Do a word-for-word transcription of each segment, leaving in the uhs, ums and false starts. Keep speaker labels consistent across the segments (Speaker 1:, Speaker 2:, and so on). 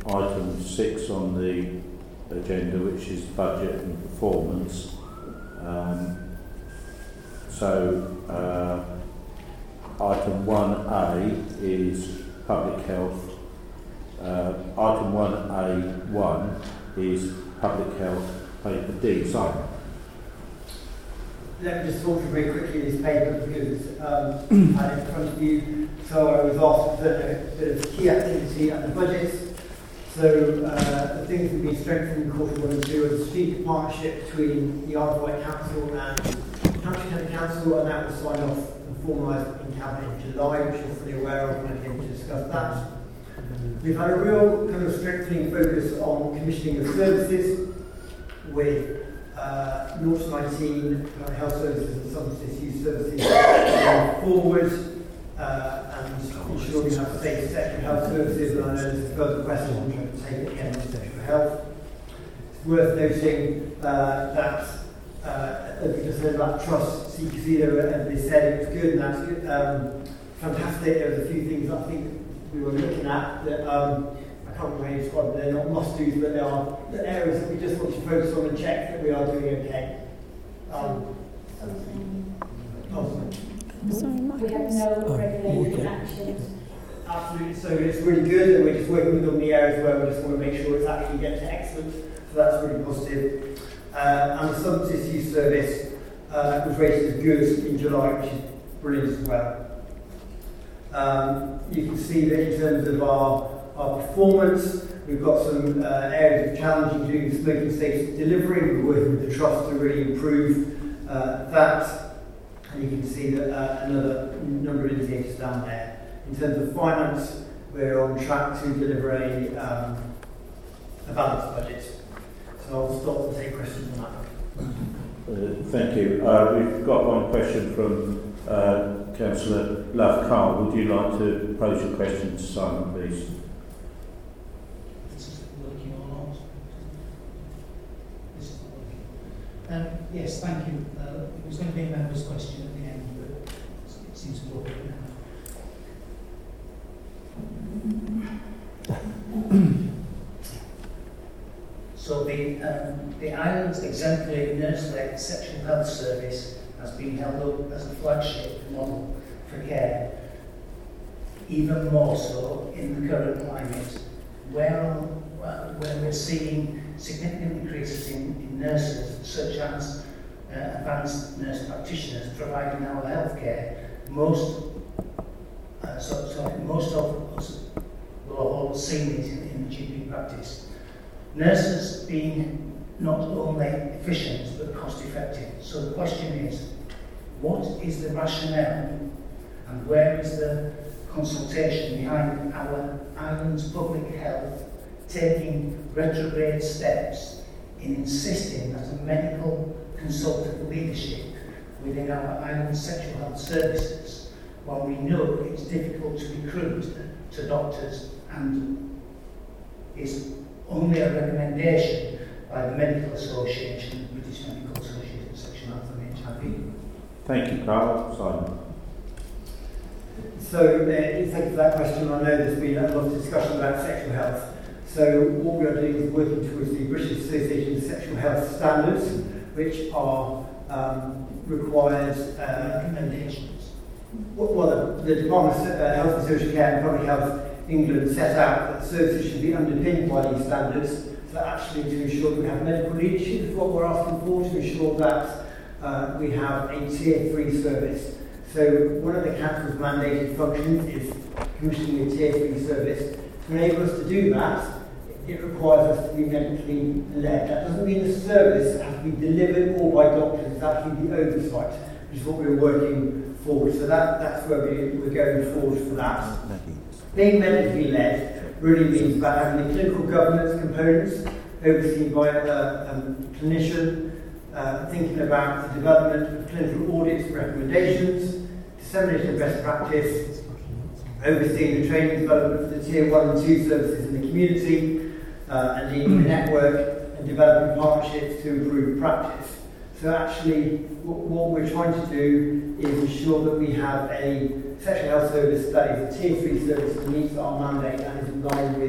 Speaker 1: item six on the agenda, which is budget and performance. Um, so uh, item one A is public health. Uh, item one A one is public health paper D. Simon.
Speaker 2: Let me just talk through very quickly this paper because um, I had it in front of you. So I was asked to present a bit of key activity and the budgets. So uh, the things we've been strengthening in quarter one and two are the strategic partnership between the Isle of Wight Council and Country County Council, and that was signed off and formalised in Cabinet in July, which you're fully aware of, and I came to discuss that. We've had a real kind of strengthening focus on commissioning of services with uh, zero to nineteen uh, health services and substance use services going forward. Uh, and ensure we have safe sexual health services, and I know there's a further question I'm trying to take it again on sexual health. It's worth noting uh, that, uh, as we just heard about trust, C Q C, everybody said it was good, and that's good. Um, fantastic. There was a few things I think we were looking at that um, I can't remember how you describe them, they're not must-dos, but they are the areas that we just want to focus on and check that we are doing okay. Um, oh,
Speaker 3: Sorry,
Speaker 4: we have no regulated actions.
Speaker 2: Absolutely, so it's really good, and we're just working with on the areas where we just want to make sure it's actually get to excellent, so that's really positive. Uh, and the substance use service uh, was rated as good in July, which is brilliant as well. Um, you can see that in terms of our, our performance, we've got some uh, areas of challenge, including smoking status delivery. We're working with the Trust to really improve uh, that. And you can see that uh, another number of indicators down there. In terms of finance, we're on track to deliver a, um, a balanced budget. So I'll stop and take questions on that.
Speaker 1: Uh, thank you. Uh, we've got one question from uh, Councillor Love Carl. Would you like to pose your question to Simon, please?
Speaker 5: This is working or not? This is not working. Um, yes, thank you. Uh, it was going to be a member's question at the end, but it seems to work now. So the, um, the island's exemplary nurse-led sexual health service has been held up as a flagship model for care, even more so in the current climate, where, uh, where we're seeing significant increases in, in nurses, such as uh, advanced nurse practitioners providing our healthcare. Most, uh, so, so most of us will have all seen it in, in the G P practice. Nurses being not only efficient but cost effective. So the question is, what is the rationale and where is the consultation behind our island's public health taking retrograde steps in insisting that a medical consultant leadership within our island's sexual health services, while we know it's difficult to recruit to doctors and is only a recommendation by the Medical Association, the British Medical Association of Sexual Health and H I V.
Speaker 1: Thank you, Carl. Simon.
Speaker 2: So, uh, thank you for that question. I know there's been a lot of discussion about sexual health. So, what we are doing is working towards the British Association of Sexual Health Standards, which are um, required uh, recommendations. Well, the, the Department of uh, Health and Social Care and Public Health England set out that services should be underpinned by these standards, so actually to ensure that we have medical leadership is what we're asking for, to ensure that uh, we have a tier three service. So one of the council's mandated functions is commissioning a tier three service. To enable us to do that, it requires us to be medically led. That doesn't mean the service has to be delivered all by doctors, it's actually the oversight, which is what we're working forward. So that, that's where we, we're going forward for that. Being medically led really means about having the clinical governance components overseen by a um, clinician, uh, thinking about the development of clinical audits and recommendations, dissemination of best practice, overseeing the training development for the tier one and two services in the community, uh, and leading the network and developing partnerships to improve practice. So actually, what, what we're trying to do is ensure that we have a sexual health service that is a tier three service that meets our mandate and is in line with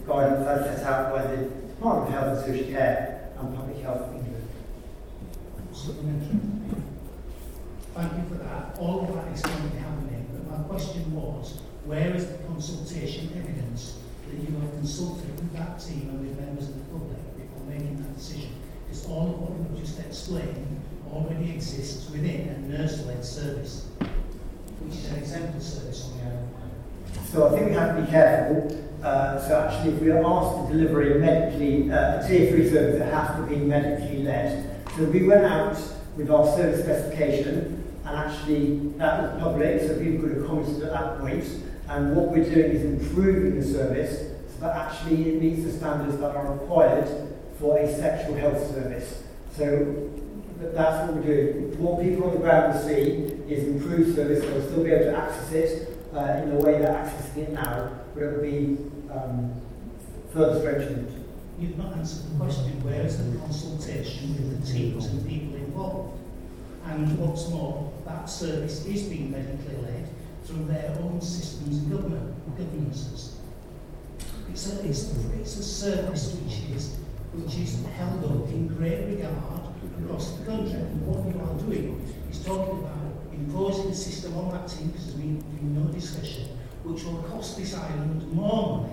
Speaker 2: guidance as set out by the Department of Health and Social Care and Public Health England.
Speaker 3: Supplementary. Thank you for that. All of that is currently happening, but my question was, where is the consultation evidence that you have consulted with that team and with members of the public before making that decision? Because all of what you've just explained already exists within a nurse-led service, which is an exemplar service on the island.
Speaker 2: So I think we have to be careful. Uh, so actually, if we are asked to deliver a medically, uh, a tier three service, it has to be medically led. So we went out with our service specification, and actually that was public, so people could have commented at that point. And what we're doing is improving the service so that actually it meets the standards that are required for a sexual health service. So that's what we're doing. What people on the ground will see is improved service. They'll still be able to access it uh, in the way they're accessing it now, but it will be um, further strengthened.
Speaker 3: You've not answered the question, where is the consultation with the teams and people involved? And what's more, that service is being medically led through their own systems and government, governances. It's a, it's, a, it's a service which is, which is held up in great regard across the country. And what you are doing is talking about imposing a system on that team, because there's been, been no discussion, which will cost this island more money,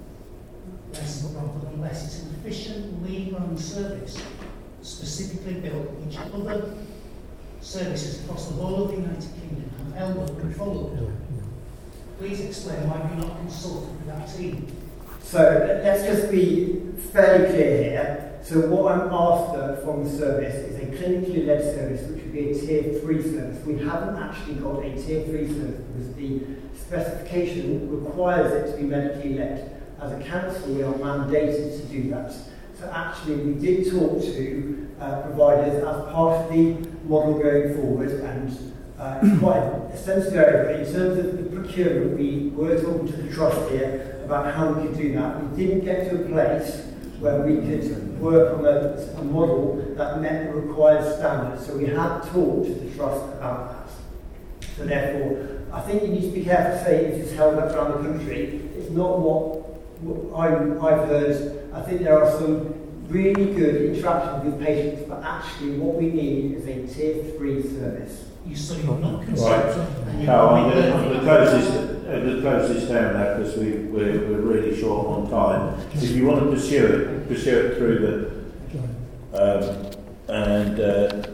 Speaker 3: less rather than less. It's an efficient, lean-run service, specifically built, which other services across the whole of the United Kingdom have held up and followed. Please explain why you're not consulted with that team.
Speaker 2: So let's just be fairly clear here. So what I'm after from the service is a clinically led service, which would be a tier three service. We haven't actually got a tier three service because the specification requires it to be medically led. As a council, we are mandated to do that. So actually, we did talk to uh, providers as part of the model going forward, and uh, it's quite a sensitive area, but in terms of the procurement, we were talking to the trust here about how we could do that. We didn't get to a place where we could work on a, a model that met the required standards, so we had talked to the trust about that. So therefore, I think you need to be careful to say it is held up around the country. It's not what, what I, I've heard. I think there are some really good interactions with patients, but actually what we need is a tier three service.
Speaker 3: You say you're not consulted.
Speaker 1: Right. No, I'm going to close this, uh, close this down now because we, we're, we're really short on time. If you want to pursue it, pursue it through the um, and uh,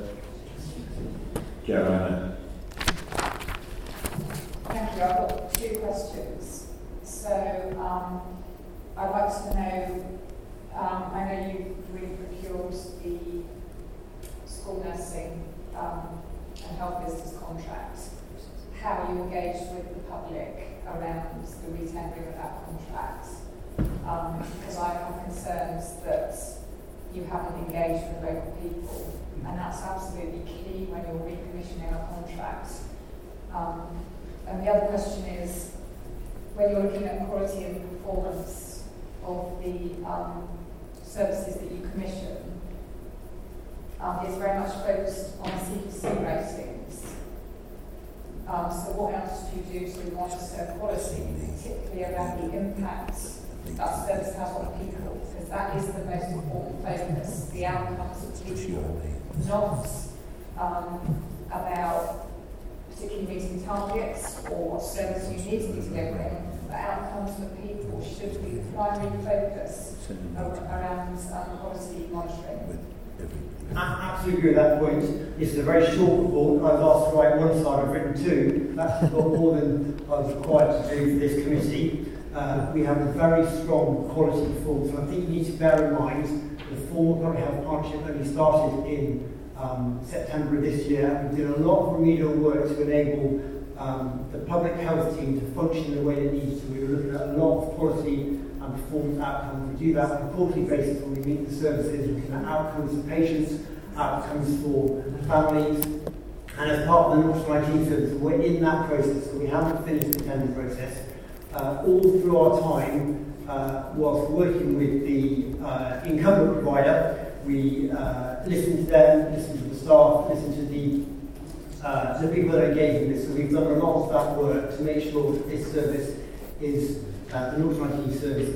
Speaker 1: Joanna.
Speaker 4: Thank you. I've got two questions. So um, I'd like to know, um, I know you've really procured the school nursing um, and health business contract. How you engage with the public around the retendering of that contract? Um, because I have concerns that you haven't engaged with local people, and that's absolutely key when you're recommissioning a contract. Um, and the other question is, when you're looking at quality and performance of the um, services that you commission, um, it's very much focused on C P C ratings. Um, so what else do you do to monitor quality, particularly around the impact that service has on people? Because that is the most important focus, the outcomes of people, not um, about particularly meeting targets or what service you need to be delivering. The outcomes for people should be the primary focus around um, quality monitoring.
Speaker 2: I absolutely agree with that point. This is a very short report. I was asked to write one slide, I've written two. That's got more than I was required to do for this committee. Uh, we have a very strong quality performance, and I think you need to bear in mind the formal public health partnership only started in um, September of this year. We did a lot of remedial work to enable um, the public health team to function in the way it needs to. We were looking at a lot of quality and performance outcomes. We do that on a quarterly basis when we meet the services, looking at outcomes for patients, outcomes for families, and as part of the North I T service, we're in that process, so we haven't finished the tender process. Uh, all through our time, uh, whilst working with the uh, incumbent provider, we uh, listened to them, listened to the staff, listened to the uh, the people that are engaged in this. So we've done a lot of that work to make sure that this service is, uh, the North I T service is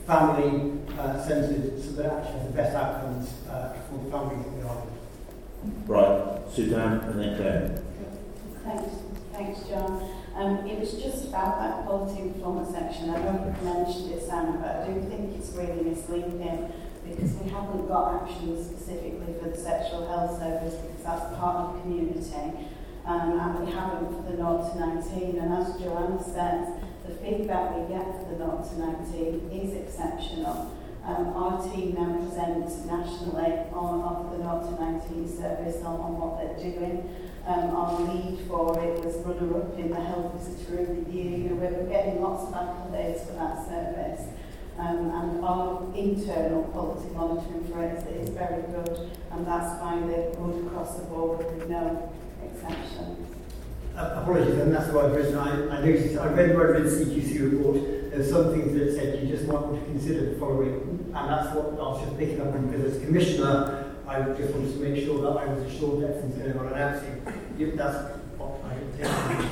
Speaker 2: family uh, centred so that it actually has the best outcomes uh, for the families in the island.
Speaker 1: Right, Suzanne and then Claire.
Speaker 6: Thanks, thanks, John. Um, it was just about that quality employment section. I know you mentioned it, Sam, but I do think it's really misleading because we haven't got actions specifically for the sexual health service because that's part of the community, um, and we haven't for the zero to nineteen. And as Joanna said, the feedback we get for the zero to nineteen is exceptional. Um, our team now presents nationally on, on the zero to nineteen service on, on what they're doing. Um, our lead for it was runner-up in the Health Visitor of the Year. You know, we're getting lots of accolades for that service. Um, and our internal quality monitoring for it is very good, and that's why they're good across the board with no exceptions.
Speaker 2: Uh, apologies, and that's why I've written. I, I noticed, I read where I read the C Q C report, there's some things that said you just might want to consider the following, and that's what I was just picking up on, because as Commissioner, I just wanted to make sure that I was assured that everything's going on, and actually, that's what I think.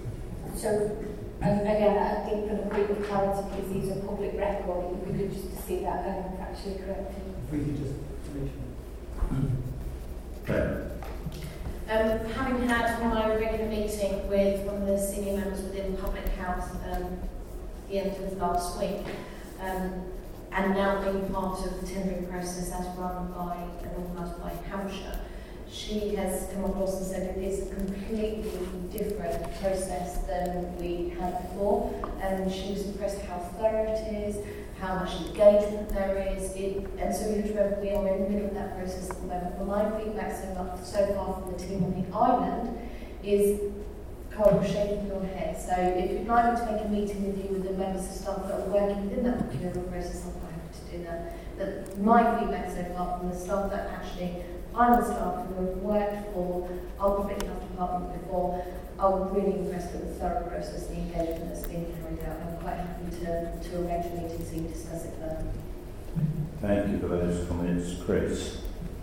Speaker 7: So, and again, I think for the point of clarity, because these are public record, it would be good just to see that um, actually corrected.
Speaker 2: If we could just make sure.
Speaker 1: Claire.
Speaker 8: Um, having had my regular meeting with one of the senior members within public health um, the end of last week, um, and now being part of the tendering process as run by and organised by Hampshire, she has come across and said it is a completely different process than we had before. And she was impressed how thorough it is, how much engagement there is. It, and so you remember we are in the middle of that process at the moment. Well, my feedback so far, so far from the team on the island is Carol shaking your head. So if you'd like me to make a meeting with you with the members of staff that are working within that procurement process, I'm quite happy to do that. But my feedback so far from the staff that actually I'm the staff who have worked for our public health department before, I'm really impressed with the thorough process, the engagement that's being carried out. I'm quite happy to, to arrange a meeting so you can discuss it further.
Speaker 1: Thank you for those comments, Chris.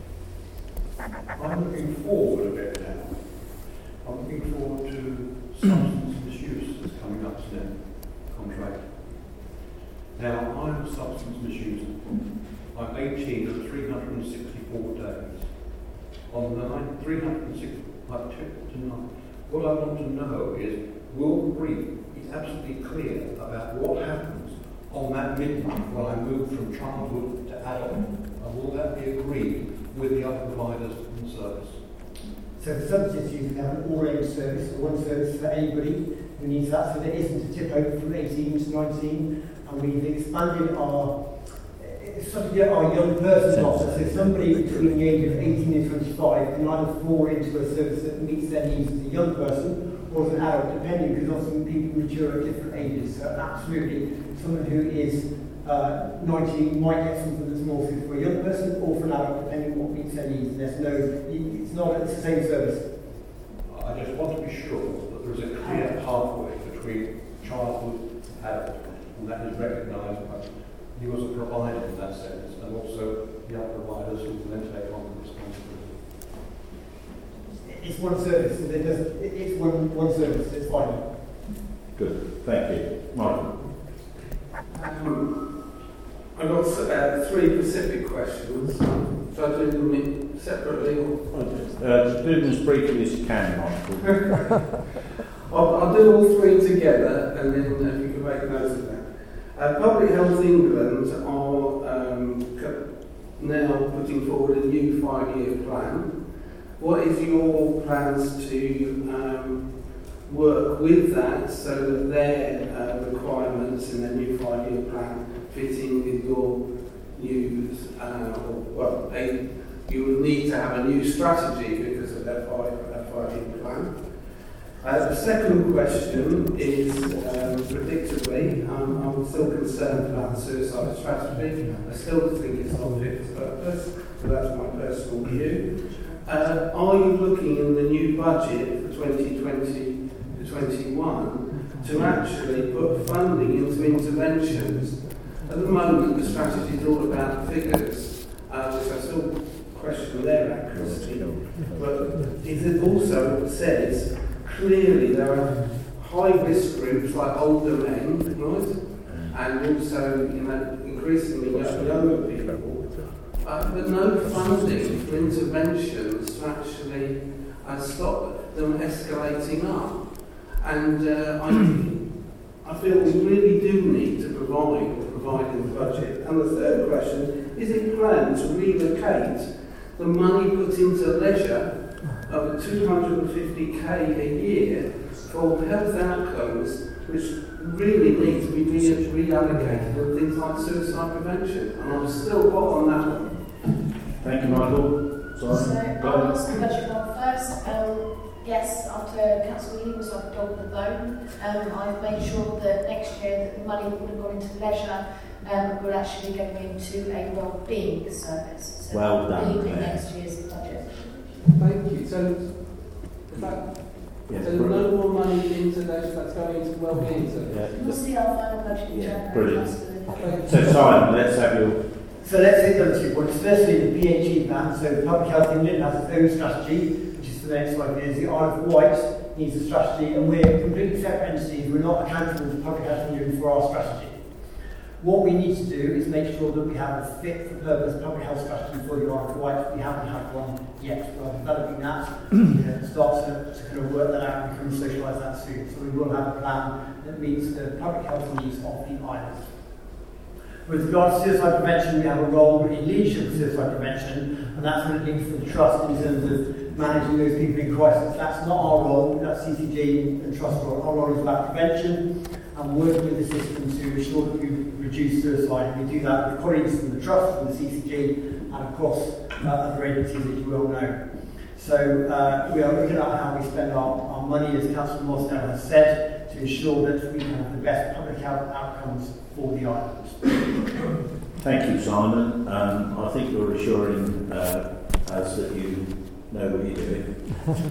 Speaker 9: I'm looking forward a bit now. I'm looking forward to substance misuse that's coming up to the contract. Now, I'm a substance misuser. I'm eighteen of three hundred sixty-four days. On the night, three hundred sixty, I've checked tonight. What I want to know is, will the brief be absolutely clear about what happens on that midnight when I move from childhood to adult? And will that be agreed with the other providers in the service?
Speaker 2: So for substance use, we have an all-age service, or one service for anybody who needs that, so there isn't a tip over from eighteen to nineteen, and we've expanded our sort of our young person's offer, so somebody between the age of eighteen and twenty-five can either fall into a service that meets their needs as a young person or as an adult, depending, because often people mature at different ages. So absolutely, someone who is uh, nineteen might get something that's more suited for a young person or for an adult, depending on what meets their needs. There's no, it's not it's the same service.
Speaker 9: I just want to be sure that there is a clear pathway between childhood and adult, and that is recognised by you as a provider in that sense, and also the other providers who will then take on the responsibility.
Speaker 2: It's one service, and it does, it's one, one service, it's fine.
Speaker 1: Good, thank you. Martin.
Speaker 10: Um, I've got uh, three specific questions. Should I do them separately? Or?
Speaker 1: Uh, do them as briefly as you can, Michael.
Speaker 10: I'll, I'll do all three together, and then if you can make notes of that. Uh, Public Health England are um, now putting forward a new five-year plan. What is your plans to um, work with that so that their uh, requirements in their new five-year plan fit in with your new, uh, or, well, they, you will need to have a new strategy because of their five, uh, five-year plan. Uh, the second question is, um, predictably, um, I'm still concerned about the suicide strategy. I still think it's not fit for purpose, but that's my personal view. Uh, are you looking in the new budget for twenty twenty to twenty-one to actually put funding into interventions? At the moment, the strategy is all about figures, uh, which I still question their accuracy, but it also says clearly there are high risk groups like older men, right? And also, you know, increasingly young- younger people, uh, but no funding for interventions to actually uh, stop them escalating up. And uh, I, I feel we really do need to provide or provide in the budget. And the third question, is it planned to relocate the money put into leisure of two hundred fifty k a year for health outcomes, which really need to be re- reallocated on things like suicide prevention? And I'm still hot on that one.
Speaker 1: Thank you, Michael.
Speaker 8: So
Speaker 1: Sorry.
Speaker 8: I'll ask the budget one first. Um, yes, after Councillor Healy was like a dog with a bone, um, I've made sure that next year that the money that would have gone into leisure um, will actually go into a well-being service. So
Speaker 1: Well done,
Speaker 8: in
Speaker 1: Claire.
Speaker 8: next year's budget.
Speaker 10: Thank you. So, is that,
Speaker 1: Yes,
Speaker 10: so
Speaker 1: brilliant.
Speaker 10: no more money into those that's going into well-being service?
Speaker 1: Yeah.
Speaker 8: We'll see our final budget in
Speaker 1: Yeah,
Speaker 8: January.
Speaker 1: brilliant.
Speaker 8: Absolutely.
Speaker 1: So, Simon, let's have your.
Speaker 2: So let's hit those two points. Firstly, the P H E plan. So Public Health England has its own strategy, which is for the next five years. The Isle of Wight needs a strategy, and we're completely separate entities. We're not accountable to Public Health England for our strategy. What we need to do is make sure that we have a fit-for-purpose public health strategy for the Isle of Wight. We haven't had one yet. We are developing that. You know, start to, to kind of work that out and kind of socialise that soon. So we will have a plan that meets the public health needs of the island. With regards to suicide prevention, we have a role in leadership of suicide prevention, and that's when it links to the trust in terms of managing those people in crisis. That's not our role, that's C C G and trust role. Our role is about prevention and working with the system to ensure that we reduce suicide. And we do that with colleagues from the trust, from the C C G, and of course uh, other agencies that you will know. So uh, we are looking at how we spend our, our money, as Councillor Morsdale has said, to ensure that we can have the best public health outcomes for the island.
Speaker 1: Thank you, Simon. Um, I think you're assuring uh, us that you know what you're doing.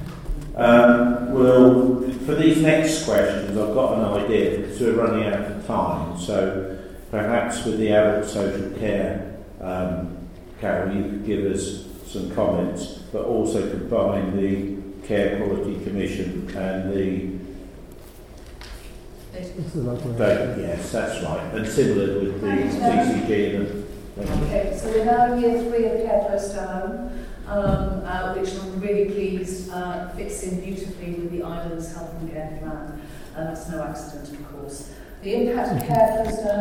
Speaker 1: Um, well, for these next questions, I've got an idea because we're running out of time. So perhaps with the adult social care, um, Carol, you could give us some comments, but also combine the Care Quality Commission and the Data, yes, that's right. And similar with the C C G and the...
Speaker 11: Okay, so we're now in year three of Care Close to Home, um, uh, which I'm really pleased uh, fits in beautifully with the island's health and care plan. And that's no accident, of course. The impact of Care Close to Home